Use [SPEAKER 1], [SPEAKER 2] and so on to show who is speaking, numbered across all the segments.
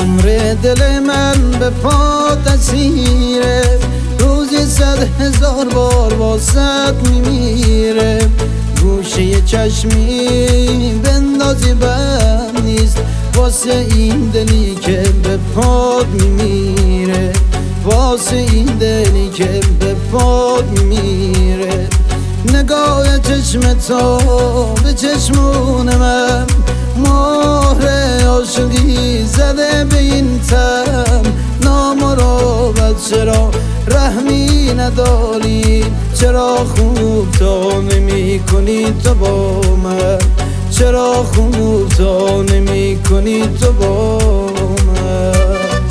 [SPEAKER 1] عمر دل من به پات اسیره، روزی 100,000 بار واسط میمیره. گوشه چشمی بندازی بند نیست واسه این دلی که به پات میمیره، واسه این دلی که به پات میمیره. نگاه چشم تو به چشمون من مهر عاشقی زده به این تن. نامراود چرا رحمی نداری، چرا خوب تو نمی کنی تو با من، چرا خوب تو نمی کنی تو با من.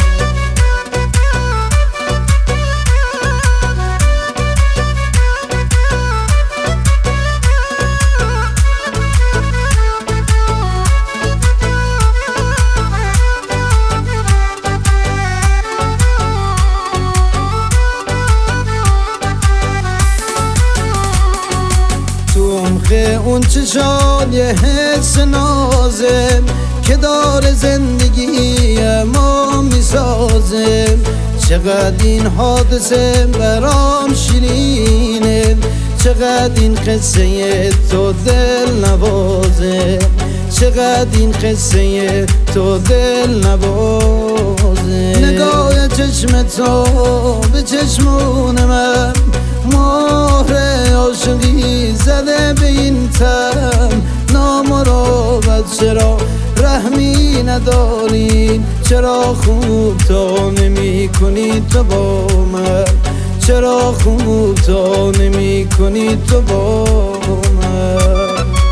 [SPEAKER 1] اون چشات یه حس نازم که داره زندگی ما میسازم. چقدر این حادثه برام شیرینه، چقدر این قصه تو دل نوازه، چقدر این قصه تو دل نوازه. نگاه چشم تو به چشمون من مهر عاشقی زده به این تن. نامراود چرا رحمی نداری، چرا خوب تو نمی کنی تو با من، چرا خوب تو نمی کنی تو با من.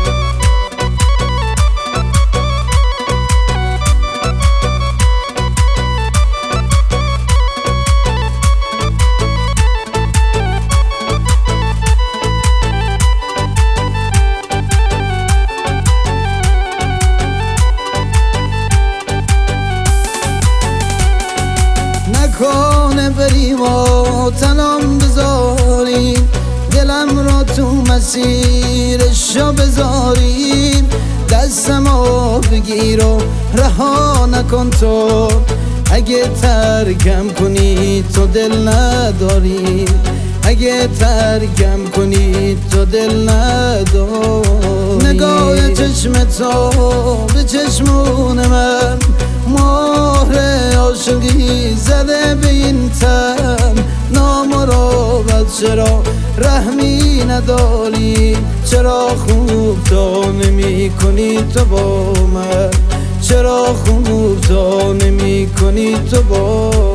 [SPEAKER 1] نکنه بریم و تنم بذاریم، دلم را تو مسیرش را بذاریم. دستمو بگیر و رها نکن تو، اگه ترکم کنی تو دل نداری، اگه ترکم کنی تو دل نداری. نگاه چشم تو به چشمون من مهر عاشقی زده به این تن. نامراود چرا رحمی نداری، چرا خوب تو نمی کنی تو با من، چرا خوب تو نمی کنی تو با